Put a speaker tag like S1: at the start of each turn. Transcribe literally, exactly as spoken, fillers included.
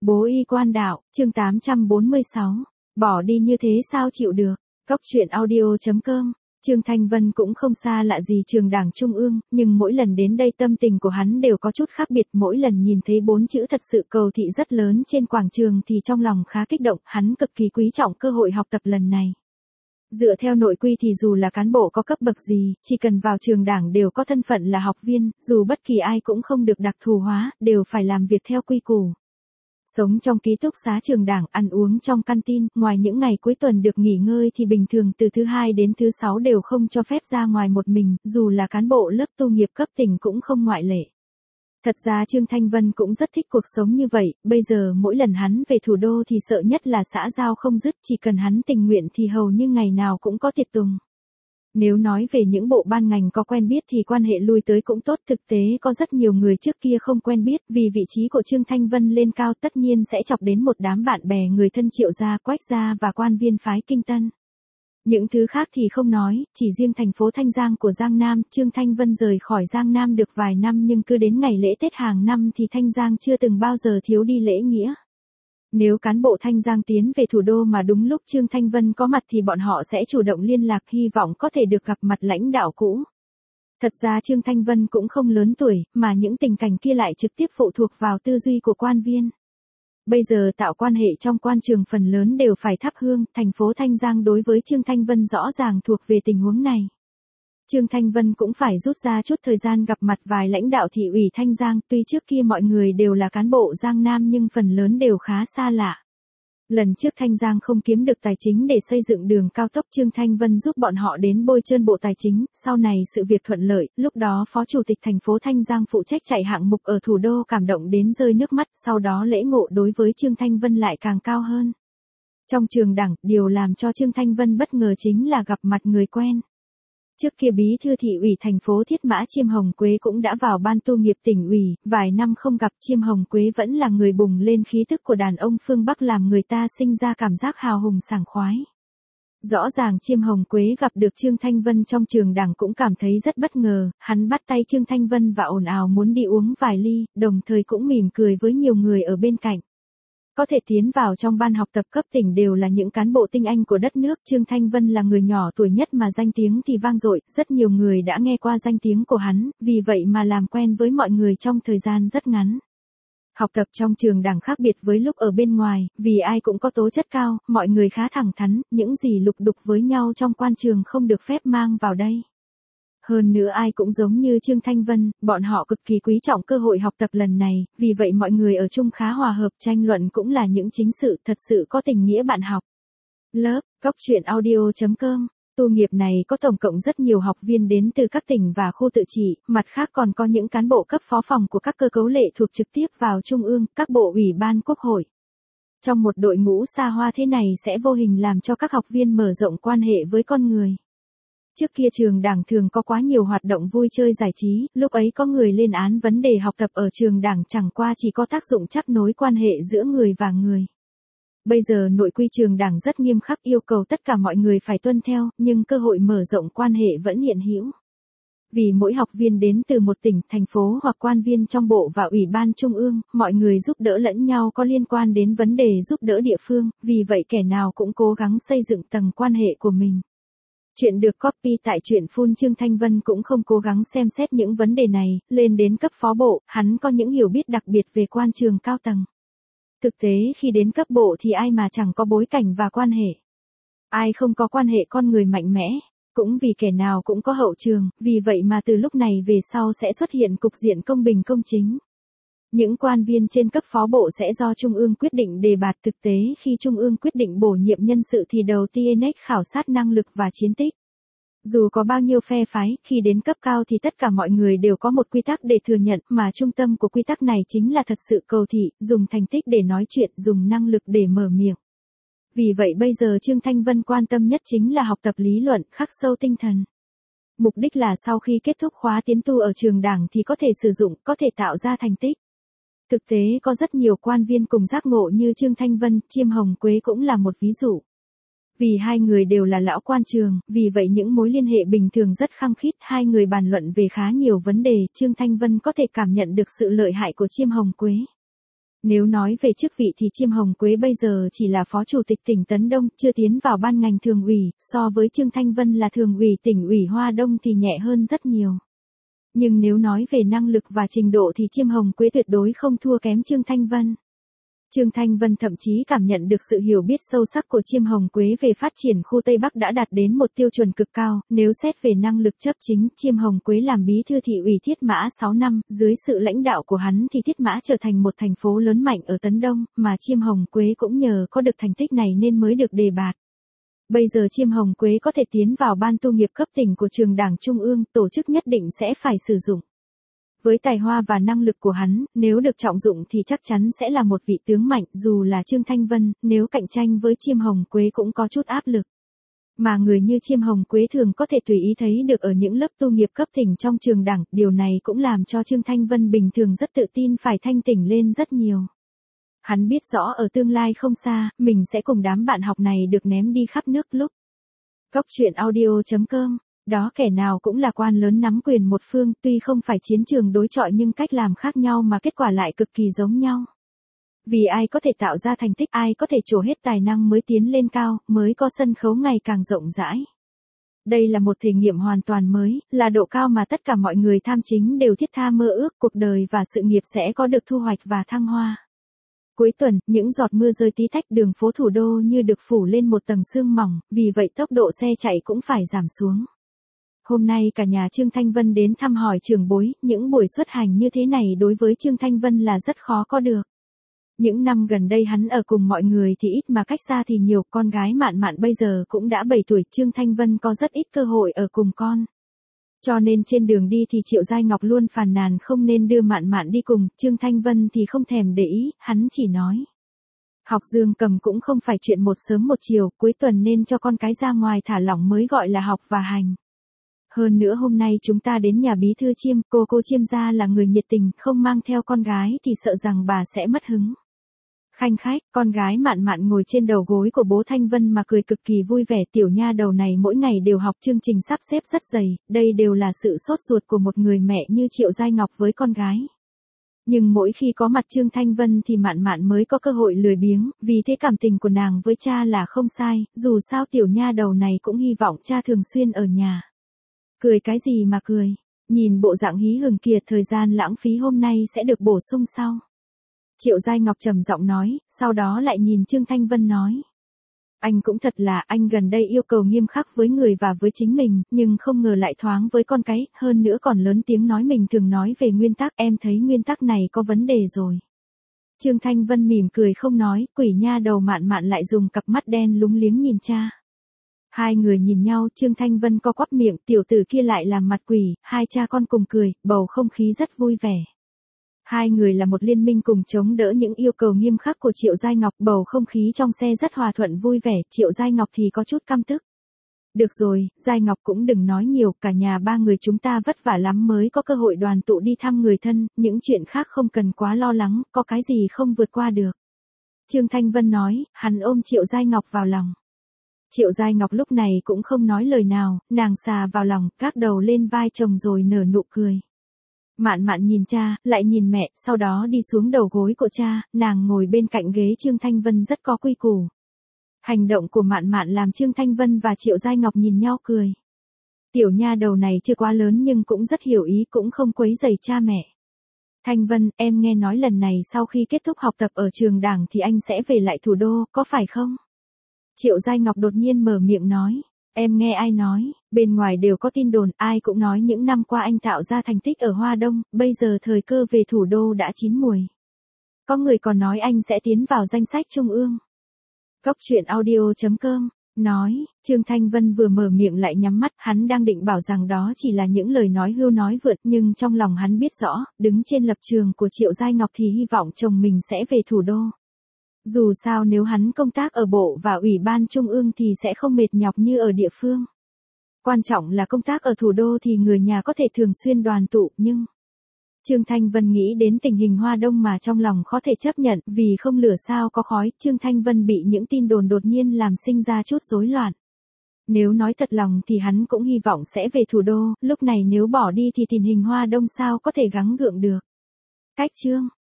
S1: Bố y quan đạo, chương tám trăm bốn mươi sáu. Bỏ đi như thế sao chịu được. Cóc truyện audio chấm com. Trương Thanh Vân cũng không xa lạ gì trường đảng Trung ương, nhưng mỗi lần đến đây tâm tình của hắn đều có chút khác biệt. Mỗi lần nhìn thấy bốn chữ thật sự cầu thị rất lớn trên quảng trường thì trong lòng khá kích động, hắn cực kỳ quý trọng cơ hội học tập lần này. Dựa theo nội quy thì dù là cán bộ có cấp bậc gì, chỉ cần vào trường đảng đều có thân phận là học viên, dù bất kỳ ai cũng không được đặc thù hóa, đều phải làm việc theo quy củ. Sống trong ký túc xá trường đảng, ăn uống trong canteen, ngoài những ngày cuối tuần được nghỉ ngơi thì bình thường từ thứ hai đến thứ sáu đều không cho phép ra ngoài một mình, dù là cán bộ lớp tu nghiệp cấp tỉnh cũng không ngoại lệ. Thật ra Trương Thanh Vân cũng rất thích cuộc sống như vậy, bây giờ mỗi lần hắn về thủ đô thì sợ nhất là xã giao không dứt, chỉ cần hắn tình nguyện thì hầu như ngày nào cũng có tiệc tùng. Nếu nói về những bộ ban ngành có quen biết thì quan hệ lui tới cũng tốt, thực tế có rất nhiều người trước kia không quen biết, vì vị trí của Trương Thanh Vân lên cao tất nhiên sẽ chọc đến một đám bạn bè người thân Triệu gia, Quách gia và quan viên phái Kinh Tân. Những thứ khác thì không nói, chỉ riêng thành phố Thanh Giang của Giang Nam, Trương Thanh Vân rời khỏi Giang Nam được vài năm nhưng cứ đến ngày lễ Tết hàng năm thì Thanh Giang chưa từng bao giờ thiếu đi lễ nghĩa. Nếu cán bộ Thanh Giang tiến về thủ đô mà đúng lúc Trương Thanh Vân có mặt thì bọn họ sẽ chủ động liên lạc, hy vọng có thể được gặp mặt lãnh đạo cũ. Thật ra Trương Thanh Vân cũng không lớn tuổi, mà những tình cảnh kia lại trực tiếp phụ thuộc vào tư duy của quan viên. Bây giờ tạo quan hệ trong quan trường phần lớn đều phải thắp hương, thành phố Thanh Giang đối với Trương Thanh Vân rõ ràng thuộc về tình huống này. Trương Thanh Vân cũng phải rút ra chút thời gian gặp mặt vài lãnh đạo thị ủy Thanh Giang, tuy trước kia mọi người đều là cán bộ Giang Nam nhưng phần lớn đều khá xa lạ. Lần trước Thanh Giang không kiếm được tài chính để xây dựng đường cao tốc, Trương Thanh Vân giúp bọn họ đến bôi trơn bộ tài chính, sau này sự việc thuận lợi, lúc đó Phó Chủ tịch thành phố Thanh Giang phụ trách chạy hạng mục ở thủ đô cảm động đến rơi nước mắt, sau đó lễ ngộ đối với Trương Thanh Vân lại càng cao hơn. Trong trường đảng, điều làm cho Trương Thanh Vân bất ngờ chính là gặp mặt người quen. Trước kia bí thư thị ủy thành phố Thiết Mã Chiêm Hồng Quế cũng đã vào ban tu nghiệp tỉnh ủy, vài năm không gặp Chiêm Hồng Quế vẫn là người bùng lên khí tức của đàn ông phương Bắc làm người ta sinh ra cảm giác hào hùng sảng khoái. Rõ ràng Chiêm Hồng Quế gặp được Trương Thanh Vân trong trường đảng cũng cảm thấy rất bất ngờ, hắn bắt tay Trương Thanh Vân và ồn ào muốn đi uống vài ly, đồng thời cũng mỉm cười với nhiều người ở bên cạnh. Có thể tiến vào trong ban học tập cấp tỉnh đều là những cán bộ tinh anh của đất nước, Trương Thanh Vân là người nhỏ tuổi nhất mà danh tiếng thì vang dội, rất nhiều người đã nghe qua danh tiếng của hắn, vì vậy mà làm quen với mọi người trong thời gian rất ngắn. Học tập trong trường đảng khác biệt với lúc ở bên ngoài, vì ai cũng có tố chất cao, mọi người khá thẳng thắn, những gì lục đục với nhau trong quan trường không được phép mang vào đây. Hơn nữa ai cũng giống như Trương Thanh Vân, bọn họ cực kỳ quý trọng cơ hội học tập lần này, vì vậy mọi người ở chung khá hòa hợp, tranh luận cũng là những chính sự thật sự có tình nghĩa bạn học. Lớp, cóc truyện audio chấm com. Tu nghiệp này có tổng cộng rất nhiều học viên đến từ các tỉnh và khu tự trị, mặt khác còn có những cán bộ cấp phó phòng của các cơ cấu lệ thuộc trực tiếp vào Trung ương, các bộ ủy ban quốc hội. Trong một đội ngũ xa hoa thế này sẽ vô hình làm cho các học viên mở rộng quan hệ với con người. Trước kia trường đảng thường có quá nhiều hoạt động vui chơi giải trí, lúc ấy có người lên án vấn đề học tập ở trường đảng chẳng qua chỉ có tác dụng chắp nối quan hệ giữa người và người. Bây giờ nội quy trường đảng rất nghiêm khắc yêu cầu tất cả mọi người phải tuân theo, nhưng cơ hội mở rộng quan hệ vẫn hiện hữu. Vì mỗi học viên đến từ một tỉnh, thành phố hoặc quan viên trong bộ và ủy ban trung ương, mọi người giúp đỡ lẫn nhau có liên quan đến vấn đề giúp đỡ địa phương, vì vậy kẻ nào cũng cố gắng xây dựng tầng quan hệ của mình. Chuyện được copy tại truyện full. Trương Thanh Vân cũng không cố gắng xem xét những vấn đề này, lên đến cấp phó bộ, hắn có những hiểu biết đặc biệt về quan trường cao tầng. Thực tế khi đến cấp bộ thì ai mà chẳng có bối cảnh và quan hệ. Ai không có quan hệ con người mạnh mẽ, cũng vì kẻ nào cũng có hậu trường, vì vậy mà từ lúc này về sau sẽ xuất hiện cục diện công bình công chính. Những quan viên trên cấp phó bộ sẽ do Trung ương quyết định đề bạt, thực tế khi Trung ương quyết định bổ nhiệm nhân sự thì đầu tiên khảo sát năng lực và chiến tích. Dù có bao nhiêu phe phái, khi đến cấp cao thì tất cả mọi người đều có một quy tắc để thừa nhận, mà trung tâm của quy tắc này chính là thật sự cầu thị, dùng thành tích để nói chuyện, dùng năng lực để mở miệng. Vì vậy bây giờ Trương Thanh Vân quan tâm nhất chính là học tập lý luận, khắc sâu tinh thần. Mục đích là sau khi kết thúc khóa tiến tu ở trường đảng thì có thể sử dụng, có thể tạo ra thành tích. Thực tế có rất nhiều quan viên cùng giác ngộ như Trương Thanh Vân, Chiêm Hồng Quế cũng là một ví dụ. Vì hai người đều là lão quan trường, vì vậy những mối liên hệ bình thường rất khăng khít, hai người bàn luận về khá nhiều vấn đề, Trương Thanh Vân có thể cảm nhận được sự lợi hại của Chiêm Hồng Quế. Nếu nói về chức vị thì Chiêm Hồng Quế bây giờ chỉ là phó chủ tịch tỉnh Tấn Đông, chưa tiến vào ban ngành thường ủy, so với Trương Thanh Vân là thường ủy tỉnh ủy Hoa Đông thì nhẹ hơn rất nhiều. Nhưng nếu nói về năng lực và trình độ thì Chiêm Hồng Quế tuyệt đối không thua kém Trương Thanh Vân. Trương Thanh Vân thậm chí cảm nhận được sự hiểu biết sâu sắc của Chiêm Hồng Quế về phát triển khu Tây Bắc đã đạt đến một tiêu chuẩn cực cao, nếu xét về năng lực chấp chính, Chiêm Hồng Quế làm bí thư thị ủy Thiết Mã sáu năm, dưới sự lãnh đạo của hắn thì Thiết Mã trở thành một thành phố lớn mạnh ở Tấn Đông, mà Chiêm Hồng Quế cũng nhờ có được thành tích này nên mới được đề bạt. Bây giờ Chiêm Hồng Quế có thể tiến vào ban tu nghiệp cấp tỉnh của trường Đảng Trung ương, tổ chức nhất định sẽ phải sử dụng. Với tài hoa và năng lực của hắn, nếu được trọng dụng thì chắc chắn sẽ là một vị tướng mạnh, dù là Trương Thanh Vân, nếu cạnh tranh với Chiêm Hồng Quế cũng có chút áp lực. Mà người như Chiêm Hồng Quế thường có thể tùy ý thấy được ở những lớp tu nghiệp cấp tỉnh trong trường đảng, điều này cũng làm cho Trương Thanh Vân bình thường rất tự tin phải thanh tỉnh lên rất nhiều. Hắn biết rõ ở tương lai không xa, mình sẽ cùng đám bạn học này được ném đi khắp nước lúc. Góc truyện audio chấm com. Đó kẻ nào cũng là quan lớn nắm quyền một phương, tuy không phải chiến trường đối chọi nhưng cách làm khác nhau mà kết quả lại cực kỳ giống nhau. Vì ai có thể tạo ra thành tích, ai có thể trổ hết tài năng mới tiến lên cao, mới có sân khấu ngày càng rộng rãi. Đây là một thể nghiệm hoàn toàn mới, là độ cao mà tất cả mọi người tham chính đều thiết tha mơ ước, cuộc đời và sự nghiệp sẽ có được thu hoạch và thăng hoa. Cuối tuần, những giọt mưa rơi tí tách, đường phố thủ đô như được phủ lên một tầng sương mỏng, vì vậy tốc độ xe chạy cũng phải giảm xuống. Hôm nay cả nhà Trương Thanh Vân đến thăm hỏi trưởng bối, những buổi xuất hành như thế này đối với Trương Thanh Vân là rất khó có được. Những năm gần đây hắn ở cùng mọi người thì ít mà cách xa thì nhiều, con gái Mạn Mạn bây giờ cũng đã bảy tuổi, Trương Thanh Vân có rất ít cơ hội ở cùng con. Cho nên trên đường đi thì Triệu Giai Ngọc luôn phàn nàn không nên đưa Mạn Mạn đi cùng, Trương Thanh Vân thì không thèm để ý, hắn chỉ nói. Học dương cầm cũng không phải chuyện một sớm một chiều, cuối tuần nên cho con cái ra ngoài thả lỏng mới gọi là học và hành. Hơn nữa hôm nay chúng ta đến nhà bí thư Chiêm, cô cô Chiêm gia là người nhiệt tình, không mang theo con gái thì sợ rằng bà sẽ mất hứng. Khanh khách, con gái Mạn Mạn ngồi trên đầu gối của bố Thanh Vân mà cười cực kỳ vui vẻ, tiểu nha đầu này mỗi ngày đều học chương trình sắp xếp rất dày, đây đều là sự sốt ruột của một người mẹ như Triệu Giai Ngọc với con gái. Nhưng mỗi khi có mặt Trương Thanh Vân thì Mạn Mạn mới có cơ hội lười biếng, vì thế cảm tình của nàng với cha là không sai, dù sao tiểu nha đầu này cũng hy vọng cha thường xuyên ở nhà. Cười cái gì mà cười, nhìn bộ dạng hí hửng kia, thời gian lãng phí hôm nay sẽ được bổ sung sau. Triệu Giai Ngọc trầm giọng nói, sau đó lại nhìn Trương Thanh Vân nói. Anh cũng thật là, anh gần đây yêu cầu nghiêm khắc với người và với chính mình, nhưng không ngờ lại thoáng với con cái, hơn nữa còn lớn tiếng nói mình thường nói về nguyên tắc, em thấy nguyên tắc này có vấn đề rồi. Trương Thanh Vân mỉm cười không nói, quỷ nha đầu Mạn Mạn lại dùng cặp mắt đen lúng liếng nhìn cha. Hai người nhìn nhau, Trương Thanh Vân co quắp miệng, tiểu tử kia lại làm mặt quỷ, hai cha con cùng cười, bầu không khí rất vui vẻ. Hai người là một liên minh cùng chống đỡ những yêu cầu nghiêm khắc của Triệu Giai Ngọc, bầu không khí trong xe rất hòa thuận vui vẻ, Triệu Giai Ngọc thì có chút căm tức. Được rồi, Giai Ngọc cũng đừng nói nhiều, cả nhà ba người chúng ta vất vả lắm mới có cơ hội đoàn tụ đi thăm người thân, những chuyện khác không cần quá lo lắng, có cái gì không vượt qua được. Trương Thanh Vân nói, hắn ôm Triệu Giai Ngọc vào lòng. Triệu Giai Ngọc lúc này cũng không nói lời nào, nàng xà vào lòng, gác đầu lên vai chồng rồi nở nụ cười. Mạn Mạn nhìn cha, lại nhìn mẹ, sau đó đi xuống đầu gối của cha, nàng ngồi bên cạnh ghế Trương Thanh Vân rất có quy củ. Hành động của Mạn Mạn làm Trương Thanh Vân và Triệu Giai Ngọc nhìn nhau cười. Tiểu nha đầu này chưa quá lớn nhưng cũng rất hiểu ý, cũng không quấy rầy cha mẹ. Thanh Vân, em nghe nói lần này sau khi kết thúc học tập ở trường đảng thì anh sẽ về lại thủ đô, có phải không? Triệu Giai Ngọc đột nhiên mở miệng nói. Em nghe ai nói, bên ngoài đều có tin đồn, ai cũng nói những năm qua anh tạo ra thành tích ở Hoa Đông, bây giờ thời cơ về thủ đô đã chín muồi. Có người còn nói anh sẽ tiến vào danh sách trung ương. Góc truyện audio chấm com, nói, Trương Thanh Vân vừa mở miệng lại nhắm mắt, hắn đang định bảo rằng đó chỉ là những lời nói hưu nói vượt, nhưng trong lòng hắn biết rõ, đứng trên lập trường của Triệu Giai Ngọc thì hy vọng chồng mình sẽ về thủ đô. Dù sao nếu hắn công tác ở bộ và ủy ban trung ương thì sẽ không mệt nhọc như ở địa phương. Quan trọng là công tác ở thủ đô thì người nhà có thể thường xuyên đoàn tụ, nhưng... Trương Thanh Vân nghĩ đến tình hình Hoa Đông mà trong lòng khó thể chấp nhận, vì không lửa sao có khói, Trương Thanh Vân bị những tin đồn đột nhiên làm sinh ra chút rối loạn. Nếu nói thật lòng thì hắn cũng hy vọng sẽ về thủ đô, lúc này nếu bỏ đi thì tình hình Hoa Đông sao có thể gắng gượng được. Cách chương